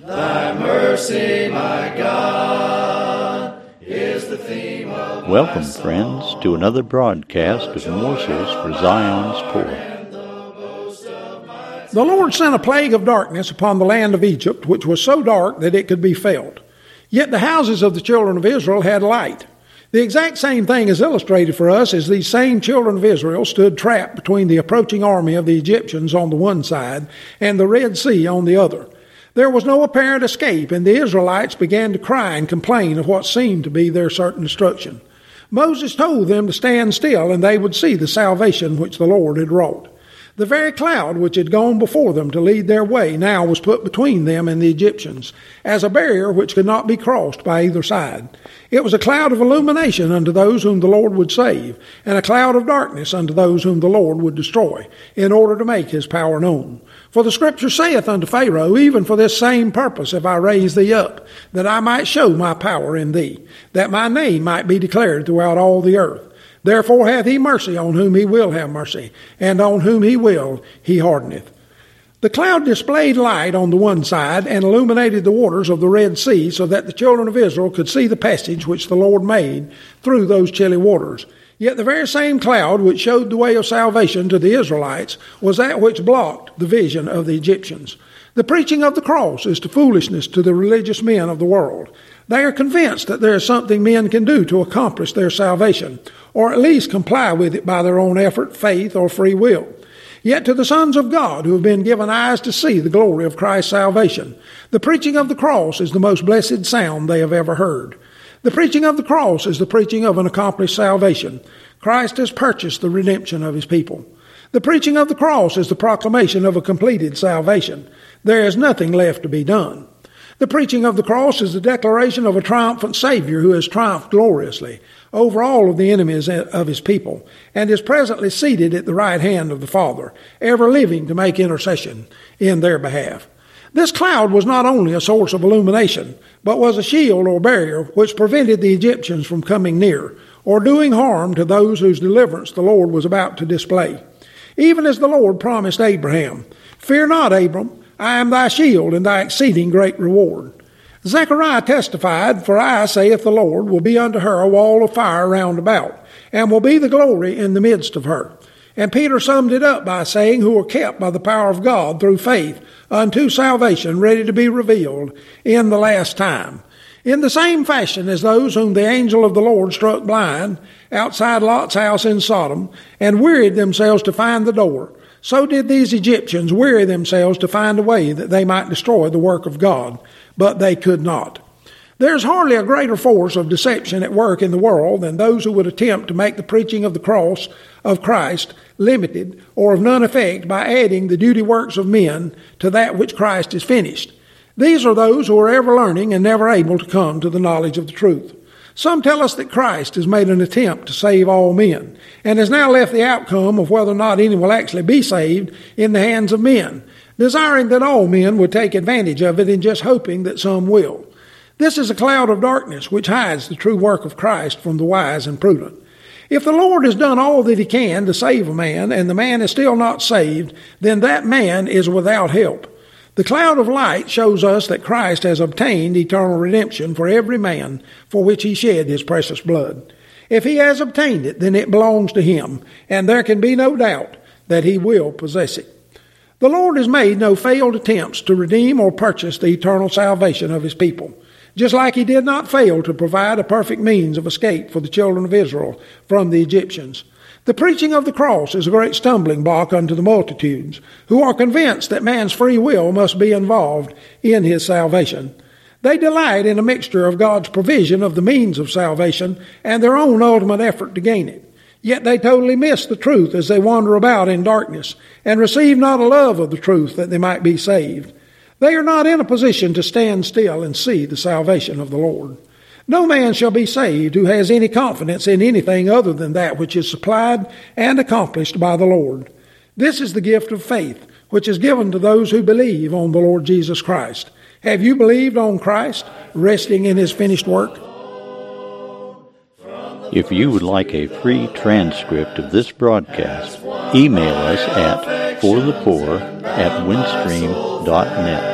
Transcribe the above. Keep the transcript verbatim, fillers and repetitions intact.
Thy mercy, my God, is the theme of Welcome, friends, to another broadcast of Morsels for Zion's Poor. The Lord sent a plague of darkness upon the land of Egypt, which was so dark that it could be felt. Yet the houses of the children of Israel had light. The exact same thing is illustrated for us as these same children of Israel stood trapped between the approaching army of the Egyptians on the one side and the Red Sea on the other. There was no apparent escape, and the Israelites began to cry and complain of what seemed to be their certain destruction. Moses told them to stand still, and they would see the salvation which the Lord had wrought. The very cloud which had gone before them to lead their way now was put between them and the Egyptians, as a barrier which could not be crossed by either side. It was a cloud of illumination unto those whom the Lord would save, and a cloud of darkness unto those whom the Lord would destroy, in order to make his power known. For the Scripture saith unto Pharaoh, Even for this same purpose have I raised thee up, that I might show my power in thee, that my name might be declared throughout all the earth. Therefore hath he mercy on whom he will have mercy, and on whom he will he hardeneth. The cloud displayed light on the one side, and illuminated the waters of the Red Sea, so that the children of Israel could see the passage which the Lord made through those chilly waters. Yet the very same cloud which showed the way of salvation to the Israelites was that which blocked the vision of the Egyptians. The preaching of the cross is to foolishness to the religious men of the world. They are convinced that there is something men can do to accomplish their salvation, or at least comply with it by their own effort, faith, or free will. Yet to the sons of God who have been given eyes to see the glory of Christ's salvation, the preaching of the cross is the most blessed sound they have ever heard. The preaching of the cross is the preaching of an accomplished salvation. Christ has purchased the redemption of his people. The preaching of the cross is the proclamation of a completed salvation. There is nothing left to be done. The preaching of the cross is the declaration of a triumphant Savior who has triumphed gloriously over all of the enemies of his people, and is presently seated at the right hand of the Father, ever living to make intercession in their behalf. This cloud was not only a source of illumination, but was a shield or barrier which prevented the Egyptians from coming near, or doing harm to those whose deliverance the Lord was about to display. Even as the Lord promised Abraham, Fear not, Abram, I am thy shield and thy exceeding great reward. Zechariah testified, For I, saith the Lord, will be unto her a wall of fire round about, and will be the glory in the midst of her. And Peter summed it up by saying, Who are kept by the power of God through faith unto salvation, ready to be revealed in the last time. In the same fashion as those whom the angel of the Lord struck blind outside Lot's house in Sodom, and wearied themselves to find the door, so did these Egyptians weary themselves to find a way that they might destroy the work of God, but they could not. There is hardly a greater force of deception at work in the world than those who would attempt to make the preaching of the cross of Christ limited or of none effect by adding the duty works of men to that which Christ is finished. These are those who are ever learning and never able to come to the knowledge of the truth. Some tell us that Christ has made an attempt to save all men, and has now left the outcome of whether or not any will actually be saved in the hands of men, desiring that all men would take advantage of it and just hoping that some will. This is a cloud of darkness which hides the true work of Christ from the wise and prudent. If the Lord has done all that he can to save a man, and the man is still not saved, then that man is without help. The cloud of light shows us that Christ has obtained eternal redemption for every man for which he shed his precious blood. If he has obtained it, then it belongs to him, and there can be no doubt that he will possess it. The Lord has made no failed attempts to redeem or purchase the eternal salvation of his people, just like he did not fail to provide a perfect means of escape for the children of Israel from the Egyptians. The preaching of the cross is a great stumbling block unto the multitudes, who are convinced that man's free will must be involved in his salvation. They delight in a mixture of God's provision of the means of salvation and their own ultimate effort to gain it. Yet they totally miss the truth as they wander about in darkness, and receive not a love of the truth that they might be saved. They are not in a position to stand still and see the salvation of the Lord. No man shall be saved who has any confidence in anything other than that which is supplied and accomplished by the Lord. This is the gift of faith, which is given to those who believe on the Lord Jesus Christ. Have you believed on Christ, resting in his finished work? If you would like a free transcript of this broadcast, email us at forthepoor at windstream dot net.